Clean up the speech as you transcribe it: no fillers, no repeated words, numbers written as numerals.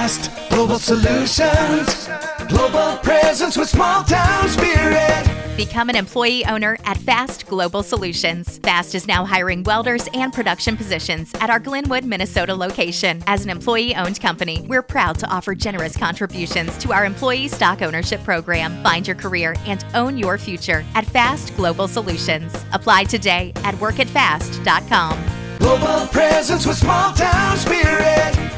Fast Global Solutions. Global presence with small town spirit. Become an employee owner at Fast Global Solutions. Fast is now hiring welders and production positions at our Glenwood, Minnesota location. As an employee-owned company, we're proud to offer generous contributions to our employee stock ownership program. Find your career and own your future at Fast Global Solutions. Apply today at workatfast.com. Global presence with small town spirit.